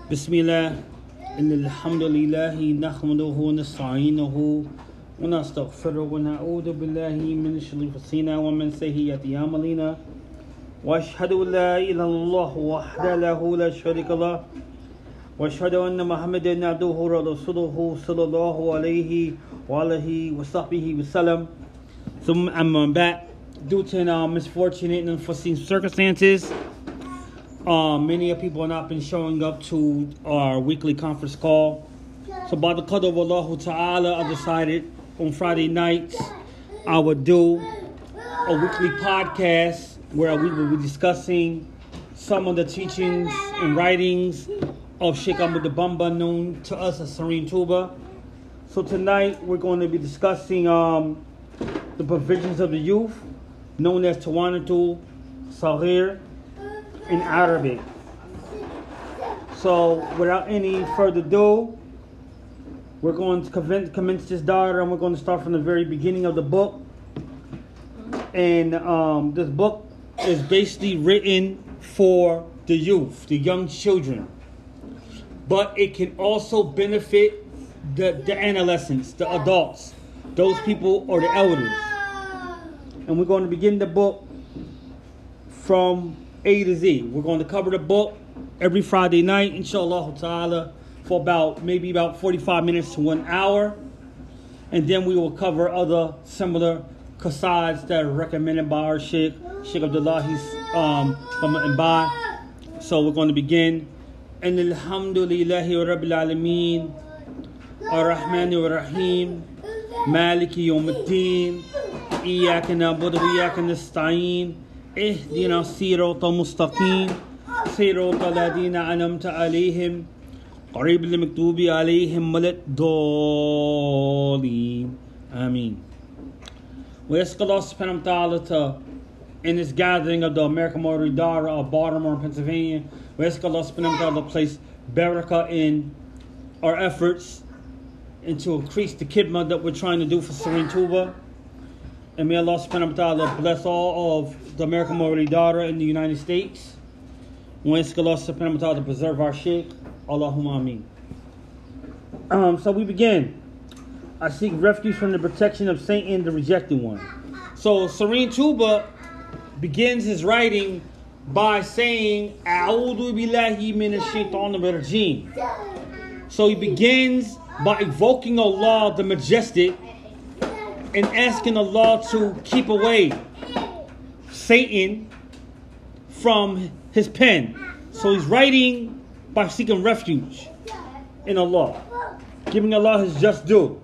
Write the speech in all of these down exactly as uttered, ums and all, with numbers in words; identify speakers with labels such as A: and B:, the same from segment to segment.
A: بسم الله إن الحمد لله نحمده ونستعينه ونستغفره ونعوذ بالله من شرور أنفسنا ومن سيئات أعمالنا وأشهد أن لا إله إلا الله وحده لا شريك له وأشهد أن محمدا عبده ورسوله صلى الله عليه وآله وصحبه وسلم. ثم أما بعد, due to uh, misfortunate and unforeseen circumstances, Uh, many of people have not been showing up to our weekly conference call. So by the qadr of Allah Ta'ala, I decided on Friday nights I would do a weekly podcast where we will be discussing some of the teachings and writings of Sheikh Ahmad Bamba, known to us as Serene Tuba. So tonight we're going to be discussing um, the provisions of the youth, known as Tawanatul Saghir in Arabic. So without any further ado, we're going to commence this dialogue, and we're going to start from the very beginning of the book. And um, this book is basically written for the youth, the young children. But it can also benefit the, the adolescents, the adults, those people or the elders. And we're going to begin the book from A to Z. We're going to cover the book every Friday night, inshallah ta'ala, for about maybe about forty-five minutes to one hour. And then we will cover other similar qasidas that are recommended by our Sheikh, Sheikh Abdullahi's um, and by. So we're going to begin. And alhamdulillahi rabbil alameen, ar-Rahman ar-Rahim, maliki yawmiddin, iyyaka na'budu wa iyyaka nasta'in, اهدنا الصراط المستقيم صراط الذين أنعمت عليهم غير المغضوب عليهم ولا الضالين. Ameen. We ask Allah subhanahu wa ta'ala to, in this gathering of the American Mortuary Dara of Baltimore, Pennsylvania, we ask Allah subhanahu wa ta'ala to place barakah in our efforts and to increase the khidmah that we're trying to do for Serene Tuba. And may Allah subhanahu wa ta'ala bless all of the American Mortuary Dara in the United States. We ask Allah subhanahu wa ta'ala to preserve our Sheikh. Allahumma ameen. Um, so we begin. I seek refuge from the protection of Satan, the rejected one. So Serene Tuba begins his writing by saying, A'udhu billahi minash shaitanir rajim. So he begins by evoking Allah the Majestic and asking Allah to keep away Satan from his pen. So he's writing by seeking refuge in Allah, giving Allah his just due.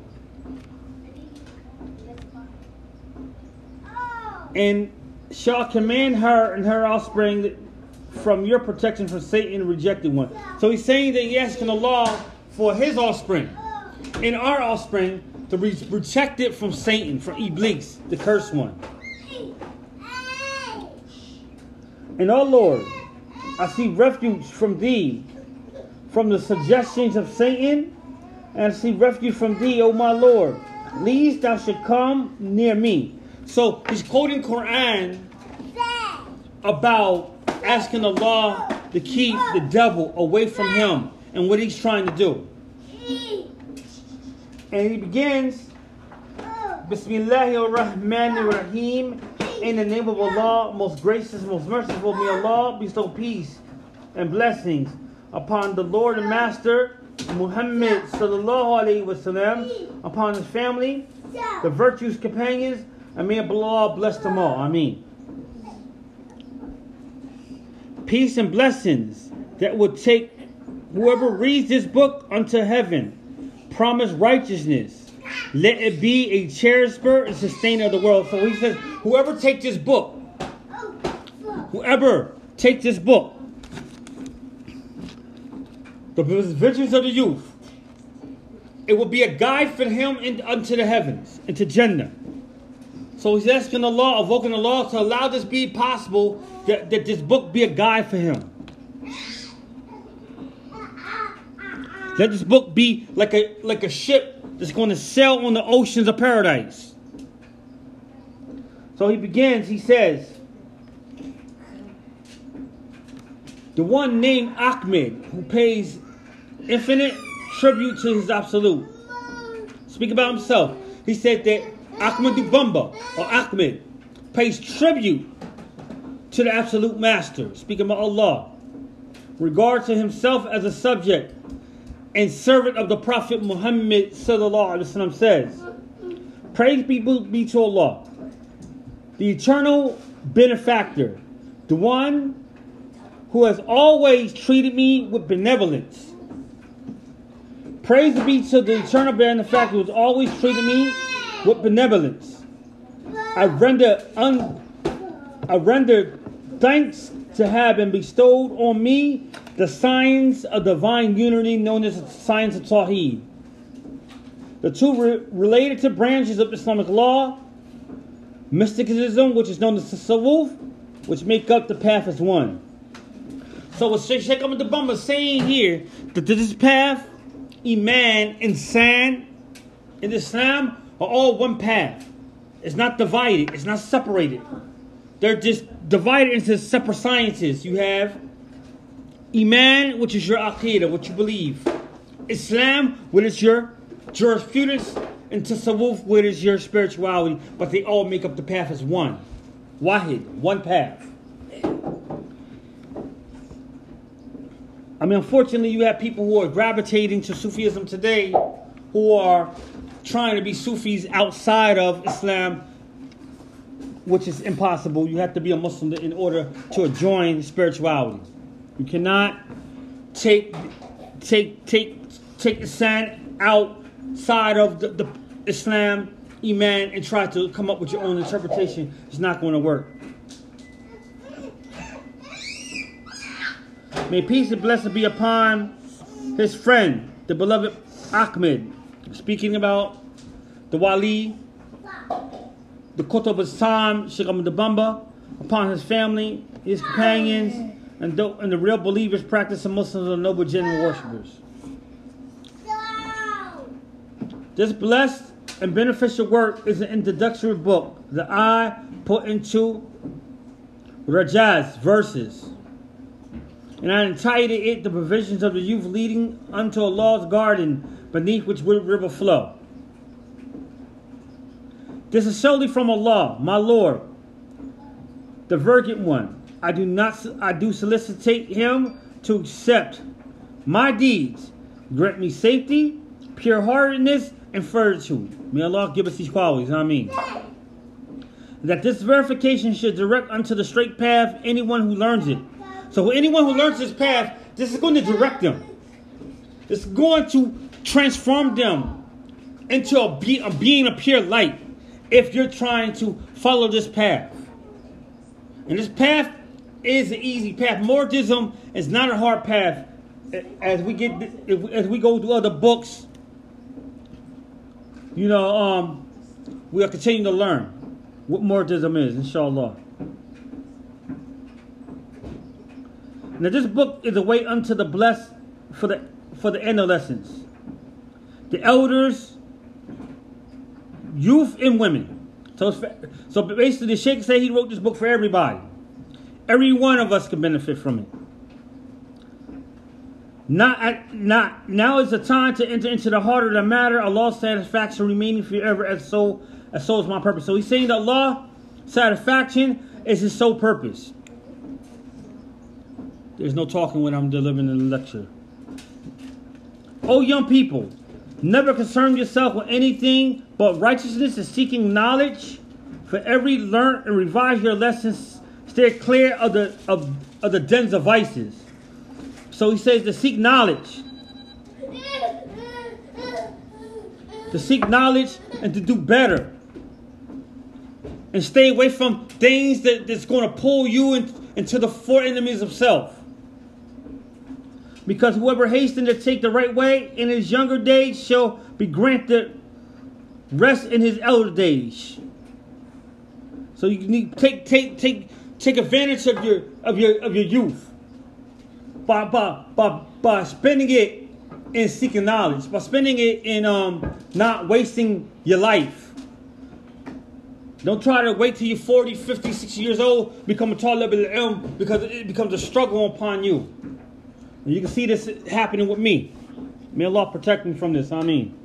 A: And shall command her and her offspring from your protection from Satan, the rejected one. So he's saying that he's asking Allah for his offspring and our offspring to be protected from Satan, from Iblis, the cursed one. And oh Lord, I seek refuge from thee, from the suggestions of Satan, and I seek refuge from thee, O my Lord, lest thou should come near me. So he's quoting Quran about asking Allah to keep the devil away from him and what he's trying to do. And he begins, Bismillahir Rahmanir Rahim, in the name of Allah, most gracious, most merciful. May Allah bestow peace and blessings upon the Lord and Master Muhammad sallallahu alaihi wasallam, upon his family, the virtuous companions, and may Allah bless them all. Ameen. Peace and blessings that will take whoever reads this book unto heaven. Promise righteousness. Let it be a cherisher and sustainer of the world. So he says, whoever takes this book, whoever takes this book, the visions of the youth, it will be a guide for him in, unto the heavens, into Jannah. So he's asking Allah, evoking Allah to allow this be possible, that, that this book be a guide for him. Let this book be like a like a ship that's going to sail on the oceans of paradise. So he begins, he says, the one named Ahmed, who pays infinite tribute to his absolute. Speak about himself. He said that Ahmadu Bamba, or Ahmed, pays tribute to the absolute master. Speaking about Allah. Regard to himself as a subject and servant of the Prophet Muhammad sallallahu alaihi wasallam says, praise be, be to Allah, the eternal benefactor, the one who has always treated me with benevolence. Praise be to the eternal benefactor who has always treated me with benevolence. I render un, I render thanks to have been bestowed on me the science of divine unity known as the science of Tawheed. The two re- related to branches of Islamic law, mysticism, which is known as Tasawwuf, which make up the path as one. So what Shaykh Ahmad Bamba is saying here, that this path, Iman, and San, in Islam, are all one path. It's not divided. It's not separated. They're just divided into separate sciences. You have Iman, which is your Aqidah, what you believe. Islam, which is your jurisprudence. And Tasawwuf, which is your spirituality. But they all make up the path as one. Wahid, one path. I mean, unfortunately, you have people who are gravitating to Sufism today who are trying to be Sufis outside of Islam, which is impossible. You have to be a Muslim in order to join spirituality. You cannot take take take take Islam outside of the, the Islam, Iman, and try to come up with your own interpretation. It's not going to work. May peace and blessing be upon his friend, the beloved Ahmed. Speaking about the Wali, the Qutb al-Sam, Shaykh Ahmad Bamba, upon his family, his companions, and the, and the real believers, practicing Muslims, and noble genuine worshippers. This blessed and beneficial work is an introductory book that I put into Rajaz verses. And I entitled it The Provisions of the Youth Leading unto Allah's Garden, beneath which will river flow. This is solely from Allah, my Lord, the Virgin One. I do not I do solicitate him to accept my deeds. Grant me safety, pure-heartedness, and fortitude. May Allah give us these qualities, I mean. That this verification should direct unto the straight path anyone who learns it. So anyone who learns this path, this is going to direct them. It's going to transform them into a, be, a being of pure light if you're trying to follow this path. And this path is an easy path. Muridism is not a hard path. As we get, as we go through other books, you know, um, we'll continue to learn what Muridism is, inshallah. Now this book is a way unto the blessed for the for the adolescents, the elders, youth, and women. So it's, so basically, the Sheikh said he wrote this book for everybody. Every one of us can benefit from it. Not not now is the time to enter into the heart of the matter. Allah's satisfaction remaining forever as so as so is my purpose. So he's saying that Allah's satisfaction is his sole purpose. There's no talking when I'm delivering the lecture. Oh, young people, never concern yourself with anything but righteousness and seeking knowledge. For every learn and revise your lessons, stay clear of the of, of the dens of vices. So he says to seek knowledge. To seek knowledge and to do better. And stay away from things that, that's going to pull you in, into the four enemies of self. Because whoever hastens to take the right way in his younger days shall be granted rest in his elder days. So you need take take take take advantage of your of your of your youth by by by by spending it in seeking knowledge, by spending it in um not wasting your life. Don't try to wait till you're forty, fifty, sixty years old, become a tall level of ilm, because it becomes a struggle upon you. And you can see this happening with me. May Allah protect me from this. Ameen.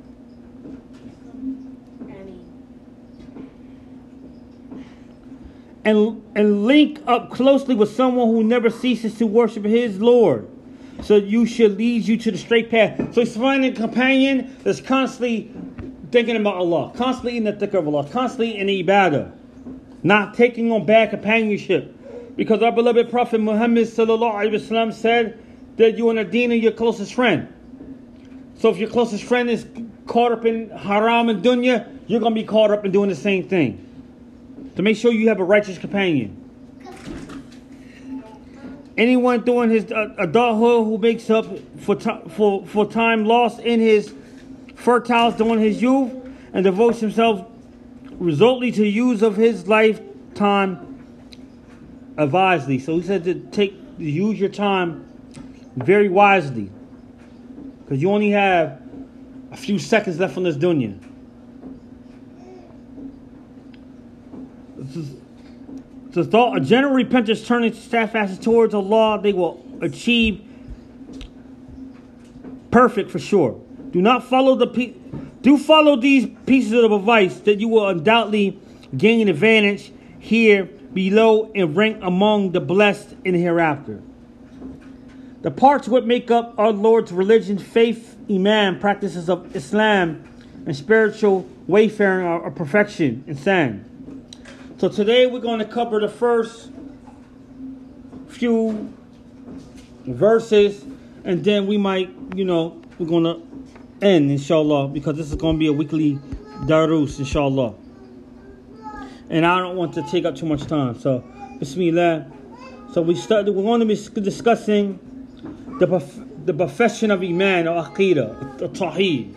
A: And, and link up closely with someone who never ceases to worship his Lord, so you should lead you to the straight path. So he's finding a companion that's constantly thinking about Allah, constantly in the dhikr of Allah, constantly in ibadah, not taking on bad companionship. Because our beloved Prophet Muhammad sallallahu alaihi wasallam said that you and a deen are your closest friend. So if your closest friend is caught up in haram and dunya, you're going to be caught up in doing the same thing. To make sure you have a righteous companion. Anyone doing his adulthood who makes up for, for, for time lost in his fertiles during his youth and devotes himself resolutely to the use of his lifetime wisely. So he said to take use your time very wisely, because you only have a few seconds left on this dunya. The thought, a general repentance turning steadfastly towards Allah, they will achieve perfect for sure. Do not follow the pe- do follow these pieces of advice, that you will undoubtedly gain advantage here below and rank among the blessed in the hereafter. The parts what make up our Lord's religion, faith, iman, practices of Islam, and spiritual wayfaring are, are perfection and sand. So today we're going to cover the first few verses, and then we might, you know, we're going to end, inshallah, because this is going to be a weekly darus, inshallah. And I don't want to take up too much time. So, bismillah. So we started, we're going to be discussing the the profession of iman or aqidah, the tawheed.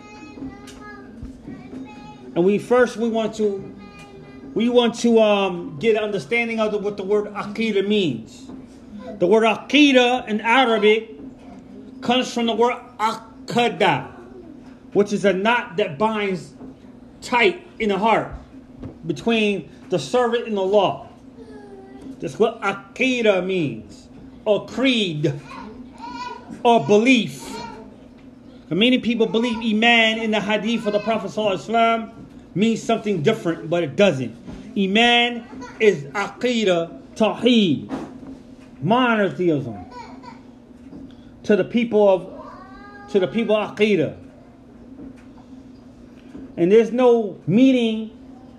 A: And we first we want to We want to um, get an understanding of the, what the word aqidah means. The word aqidah in Arabic comes from the word aqada, which is a knot that binds tight in the heart between the servant and the law. That's what aqidah means, or creed, or belief. And many people believe iman in the hadith of the Prophet sallallahu alaihi wasallam means something different, but it doesn't. Iman is aqidah, tawheed, monotheism to the people of to the people of aqidah. And there's no meaning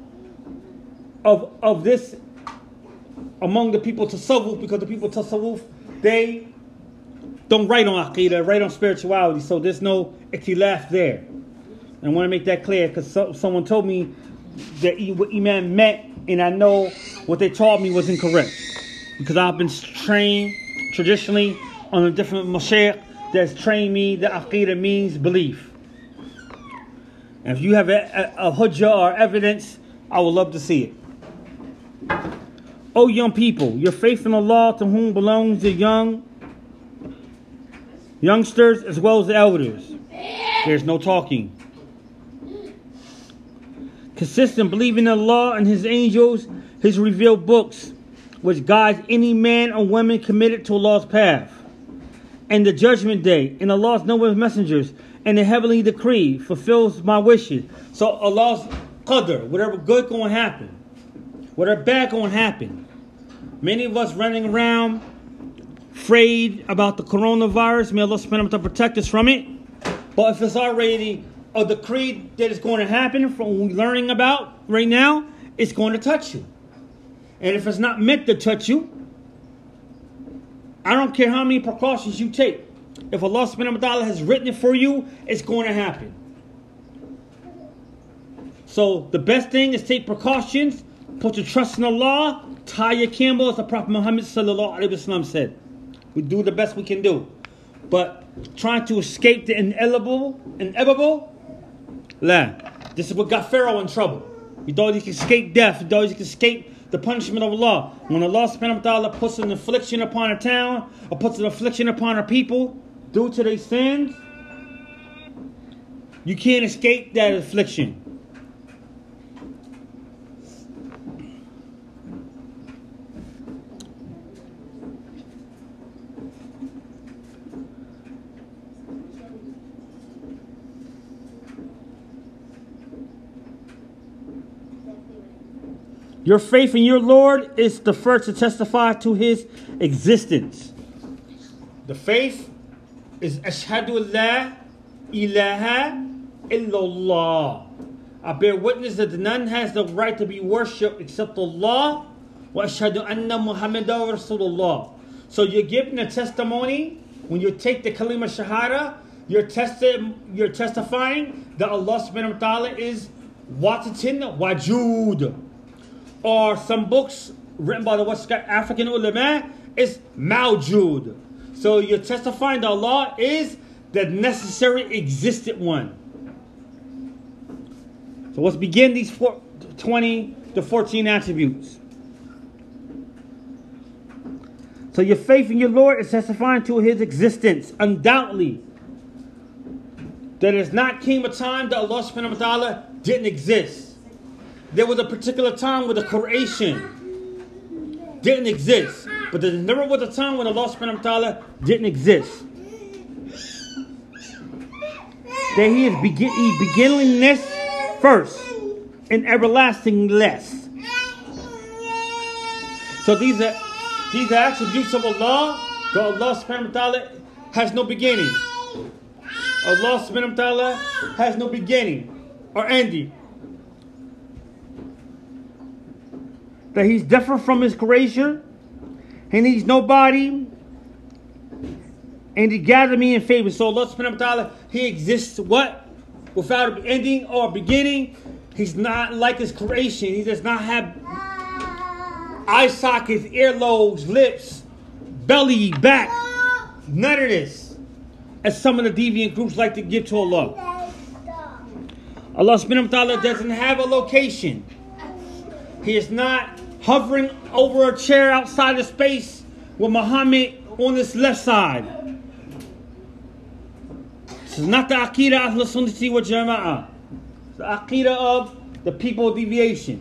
A: of of this among the people tasawwuf, because the people tasawwuf, they don't write on aqidah, write on spirituality, so there's no ikhtilaf there. And I want to make that clear, because so, someone told me that what iman meant, and I know what they taught me was incorrect, because I've been trained traditionally on a different mashaykh that's trained me that aqidah means belief. And if you have a, a, a hujjah or evidence, I would love to see it. O young people, your faith in Allah, to whom belongs the young youngsters as well as the elders. There's no talking. Consist in believing in Allah and His angels, His revealed books, which guides any man or woman committed to Allah's path, and the judgment day, and Allah's noble messengers, and the heavenly decree fulfills my wishes. So Allah's qadr, whatever good going to happen, whatever bad going to happen. Many of us running around afraid about the coronavirus. May Allah subhanahu wa ta'ala protect us from it. But if it's already a decree that is going to happen from what we're learning about right now, it's going to touch you. And if it's not meant to touch you, I don't care how many precautions you take. If Allah subhanahu wa ta'ala has written it for you, it's going to happen. So the best thing is take precautions, put your trust in Allah, tie your camel, as the Prophet Muhammad sallallahu alaihi wasallam said. We do the best we can do. But trying to escape the inevitable, inevitable, la. This is what got Pharaoh in trouble. He thought he could escape death. He thought he could escape the punishment of Allah. When Allah subhanahu wa ta'ala puts an affliction upon a town, or puts an affliction upon a people due to their sins, you can't escape that affliction. Your faith in your Lord is the first to testify to his existence. The faith is Ashhadu la ilaha illallah. I bear witness that none has the right to be worshipped except Allah. Wa ashhadu anna Muhammadan Rasulullah. So you're giving a testimony when you take the kalima shahada. You're testi- You're testifying that Allah subhanahu wa ta'ala is watatin wajud. Or some books written by the West African ulama is mawjud. So you're testifying that Allah is the necessary existent one. So let's begin these four, twenty to fourteen attributes. So your faith in your Lord is testifying to his existence. Undoubtedly, there is not came a time that Allah subhanahu wa ta'ala didn't exist. There was a particular time where the creation didn't exist. But there never was a time when Allah subhanahu wa ta'ala didn't exist. That he is begin- he beginningless first and everlasting less. So these are these are attributes of Allah. That Allah subhanahu wa ta'ala has no beginning. Allah subhanahu wa ta'ala has no beginning or ending. That he's different from his creation. He needs nobody. And he gathered me in favor. So Allah subhanahu wa ta'ala, he exists what? Without an ending or a beginning. He's not like his creation. He does not have eye sockets, earlobes, lips, belly, back. None of this. As some of the deviant groups like to give to Allah. Allah subhanahu wa ta'ala doesn't have a location. He is not hovering over a chair outside of space with Muhammad on his left side. This is not the Aqidah Ahl Sunnati wa Jama'ah. It's the Aqidah of the people of deviation.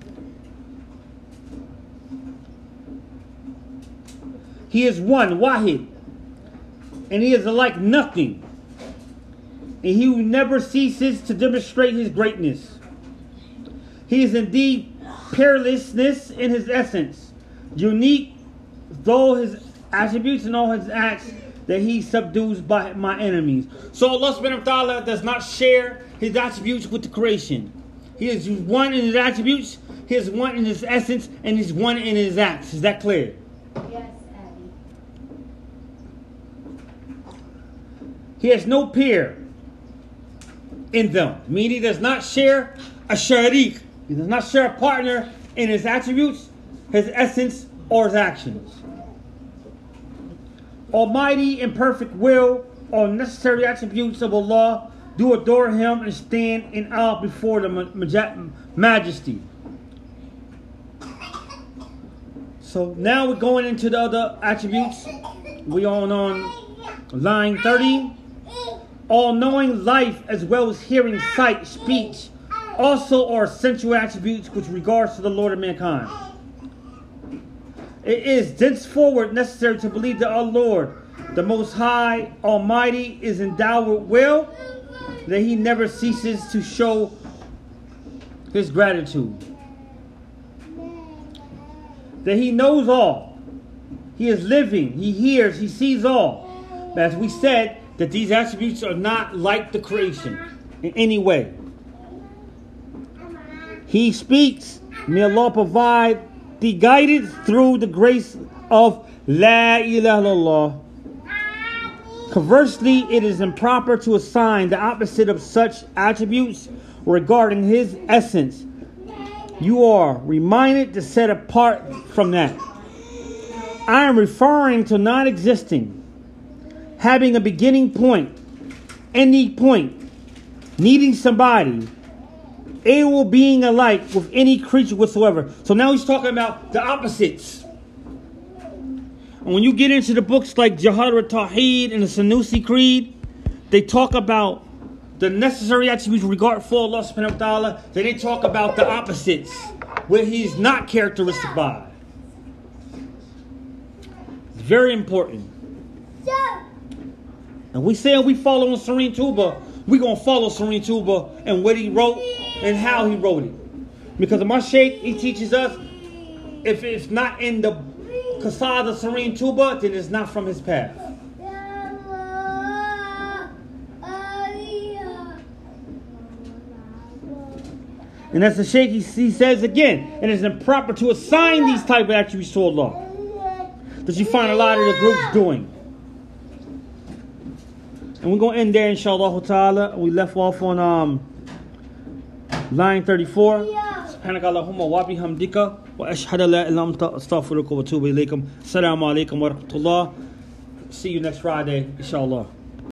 A: He is one, Wahid. And he is like nothing. And he who never ceases to demonstrate his greatness. He is indeed peerlessness in his essence. Unique though his attributes and all his acts, that he subdues by my enemies. So Allah subhanahu wa ta'ala does not share his attributes with the creation. He is one in his attributes, he is one in his essence, and he's one in his acts. Is that clear?
B: Yes, Abby.
A: He has no peer in them. Meaning he does not share a sharik. He does not share a partner in his attributes, his essence, or his actions. Almighty and perfect will, all necessary attributes of Allah, do adore him and stand in awe before the majesty. So now we're going into the other attributes. We are on line thirty. All-knowing life as well as hearing, sight, speech, also are essential attributes with regards to the Lord of mankind. It is thenceforward necessary to believe that our Lord, the Most High, Almighty, is endowed with will, that he never ceases to show his gratitude. That he knows all. He is living. He hears. He sees all. But as we said, that these attributes are not like the creation in any way. He speaks. May Allah provide the guidance through the grace of La ilaha illallah. Conversely, it is improper to assign the opposite of such attributes regarding his essence. You are reminded to set apart from that. I am referring to non-existing, having a beginning point, ending point, needing somebody, able being alike with any creature whatsoever. So now he's talking about the opposites. And when you get into the books like Jihad al-Tawheed and the Sanusi Creed, they talk about the necessary attributes regard for Allah subhanahu wa ta'ala. Then they talk about the opposites, where he's not characteristic by. It's very important. And we say we follow on Serene Tuba, we're going to follow Serene Tuba and what he wrote and how he wrote it. Because my Shaykh, he teaches us, if it's not in the Qasa'ah, the Serene Tuba, then it's not from his path. And that's the Shaykh, he, he says again, it is improper to assign these type of attributes to Allah, that you find a lot of the groups doing. And we're going to end there, inshallah ta'ala. We left off on um, line thirty-four. سبحانك اللهم وبحمدك وأشهد لا إله إلا أنت أستغفرك وأتوب إليكم. السلام عليكم ورحمة الله. See you next Friday, inshallah.